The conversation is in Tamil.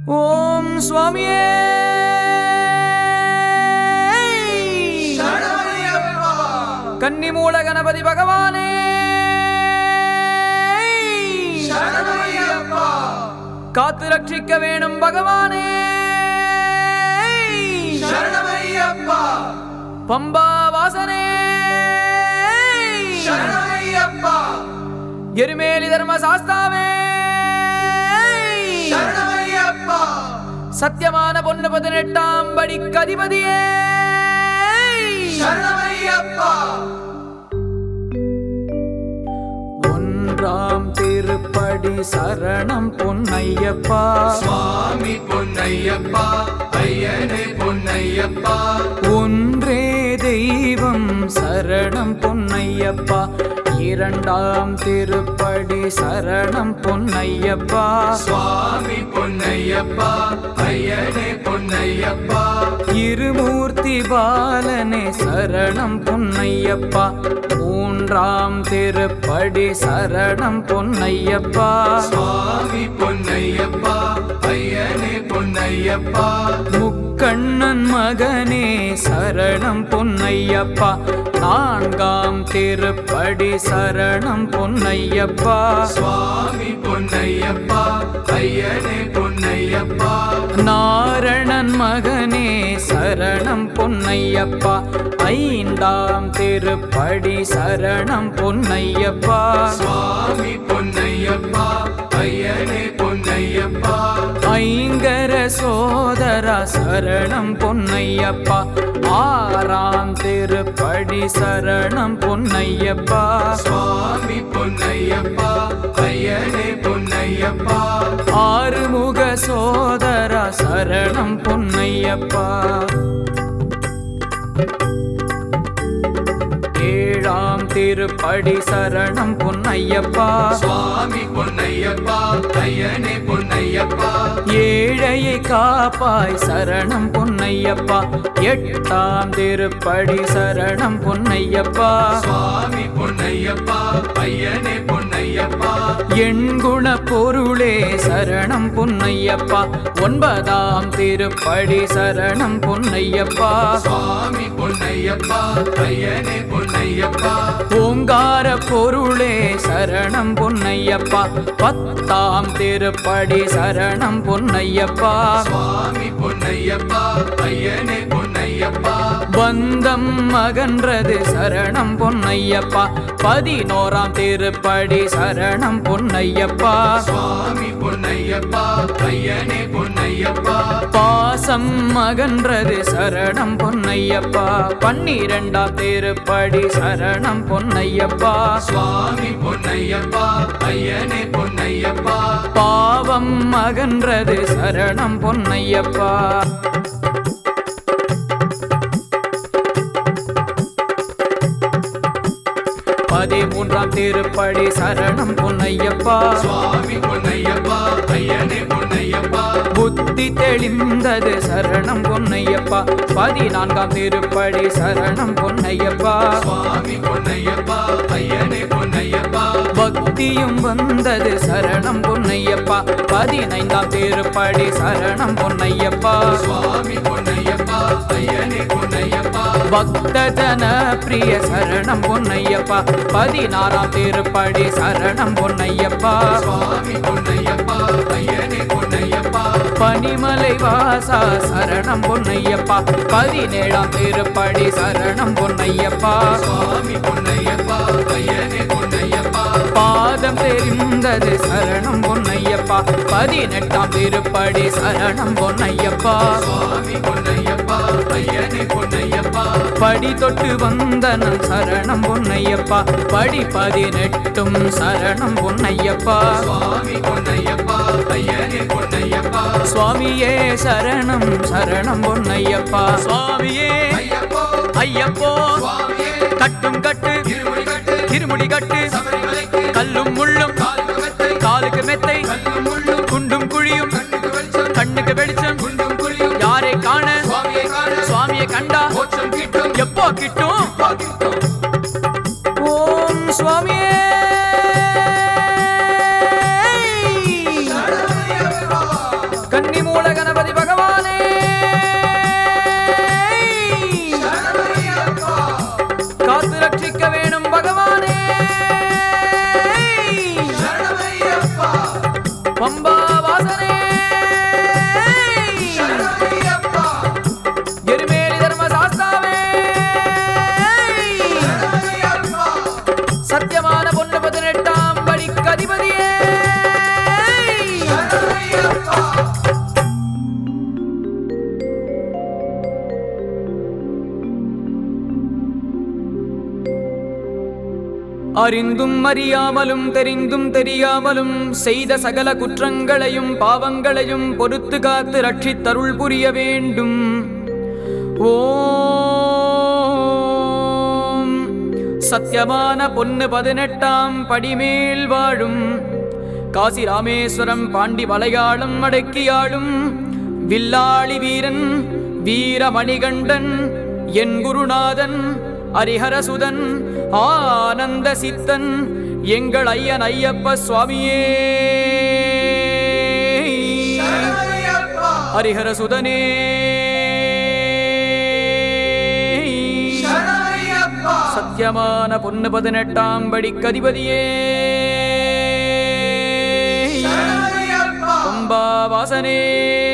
ஓம் சுவாமியே சரணமையப்பா. கன்னிமூல கணபதி பகவானே சரணமையப்பா. காத்து ரட்சிக்க வேணும் பகவானே சரணமையப்பா. பம்பா வாசனே சரணமையப்பா. எருமேலி தர்ம சாஸ்தாவே சரணமையப்பா. சத்தியமான பொண்ணு 18ஆம் படிக்கு அதிபதியே சரணமையப்பா. ஒன்றாம் திருப்படி சரணம் பொன்னையப்பா சுவாமி பொன்னையப்பா. ஐயனே பொன்னையப்பா. ஒன்றே தெய்வம் சரணம் பொன்னையப்பா இரண்டாம் திருப்படி சரணம் பொன்னையப்பா சுவாமி பொன்னையப்பா. ஐயனே பொன்னையப்பா. இருமூர்த்தி பாலனே சரணம் பொன்னையப்பா மூன்றாம் திருப்படி சரணம் பொன்னையப்பா சுவாமி பொன்னையப்பா. ஐயனே பொன்னையப்பா. முக்கண்ணன் மகனே சரணம் பொன்னையப்பா நான்காம் திருப்படி சரணம் பொன்னையப்பா சுவாமி பொன்னையப்பா. ஐயனே பொன்னையப்பா. நாரணன் மகனே சரணம் பொன்னையப்பா ஐந்தாம் திருப்படி சரணம் பொன்னையப்பா சுவாமி பொன்னையப்பா. ஐயனே பொன்னையப்பா. ஐங்கர சோதரா சரணம் பொன்னையப்பா ஆறாம் திருப்படி சரணம் பொன்னையப்பா சுவாமி பொன்னையப்பா. ஐயனே பொன்னையப்பா. ஆறுமுக சோதரா சரணம் பொன்னையப்பா ஏழாம் திருப்படி சரணம் பொன்னையப்பா சுவாமி பொன்னையப்பா. ஐயனே பொன்னையப்பா. ஏழையை காப்பாய் சரணம் பொன்னையப்பா எட்டாம் திருப்படி சரணம் பொன்னையப்பா சுவாமி பொன்னையப்பா. ஐயனே பொன்னையப்பா. எண்குண பொருளே சரணம் பொன்னையப்பா ஒன்பதாம் திருப்படி சரணம் பொன்னையப்பா சுவாமி பொன்னையப்பா. ஐயனே பொன்னையப்பா. ஓங்கார பொருளே சரணம் பொன்னையப்பா பத்தாம் திருப்படி சரணம் பொன்னையப்பா சுவாமி பொன்னையப்பா. ஐயனே பொன்னையப்பா. பந்தம் அகன்றது சரணம் பொன்னையப்பா 11ஆம் திருப்படி சரணம் பொன்னையப்பா சுவாமி பொன்னையப்பா. ஐயனே பொன்னையப்பா. பாசம் அகன்றது சரணம் பொன்னையப்பா 12ஆம் திருப்படி சரணம் பொன்னையப்பா சுவாமி பொன்னையப்பா. ஐயனே பொன்னையப்பா. பாவம் அகன்றது சரணம் பொன்னையப்பா 13ஆம் திருப்படி சரணம் பொன்னையப்பா சுவாமி பொன்னையப்பா. ஐயனே பொன்னையப்பா. புத்தி தெளிந்தது சரணம் பொன்னையப்பா 14ஆம் திருப்படி சரணம் பொன்னையப்பா சுவாமி பொன்னையப்பா. ஐயனே பொன்னையப்பா. பக்தியும் வந்தது சரணம் பொன்னையப்பா 15ஆம் திருப்படி சரணம் பொன்னையப்பா சுவாமி பொன்னையப்பா. ஐயனே பொன்னையப்பா. பக்த ஜன பிரிய சரணம் பொன்னையப்பா 16ஆம் திருப்படி சரணம் பொன்னையப்பா சுவாமி பொன்னையப்பா. ஐயனே பொன்னையப்பா. பனிமலை வாசா சரணம் பொன்னையப்பா 17ஆம் திருப்படி சரணம் பொன்னையப்பா சுவாமி பொன்னையப்பா. ஐயனே பொன்னையப்பா. பாதம் தெரிந்தது சரணம் பொன்னையப்பா 18ஆம் திருப்படி சரணம் பொன்னையப்பா சுவாமி பொன்னையப்பா. ஐயனே பொன்னையப்பா. படி தொட்டு வந்தனம் சரணம் பொன்னையப்பா படி 18ம் சரணம் பொன்னையப்பா சுவாமி பொன்னையப்பா. ஐயனே பொன்னையப்பா. சுவாமியே சரணம் சரணம் பொன்னையப்பா சுவாமியே ஐயப்போ. ஐயப்போ சுவாமியே. கட்டும் கட்டு இருமுடி கட்டு. இருமுடி கட்டு சபரிமலைக்கு கல்லும் முள்ளும் காலுக்கு மெத்தை. காலுக்கு மெத்தை கல்லும் முள்ளும் குண்டும் குழியும் கண்ணுக்கு வெளிச்சம். கண்ணுக்கு வெளிச்சம் குண்டும் குழியும் யாரை காண சுவாமியை காண சுவாமியை கண்டா மோட்சம் கிட்டும். எப்போ கிட்டும் கிட்டும். ஓம் சுவாமியே சரணமையப்பா. கன்னிமூல அறிந்தும் அறியாமலும் தெரிந்தும் தெரியாமலும் செய்த சகல குற்றங்களையும் பாவங்களையும் பொறுத்து காத்து ரட்சித்தருள் புரிய வேண்டும். ஓம் சத்தியமான பொன்னு 18ஆம் படிமேல் வாழும் காசி ராமேஸ்வரம் பாண்டி மலையாளம் அடக்கியாளும் வில்லாளி வீரன் வீரமணிகண்டன் என் குருநாதன் ஹரிஹரசுதன் ஆனந்த சித்தன் எங்கள் ஐயன் ஐயப்ப சுவாமியே. ஹரிஹரசுதனே சத்தியமான பொன்னு 18ஆம் படிக்கதிபதியே. பம்பா வாசனே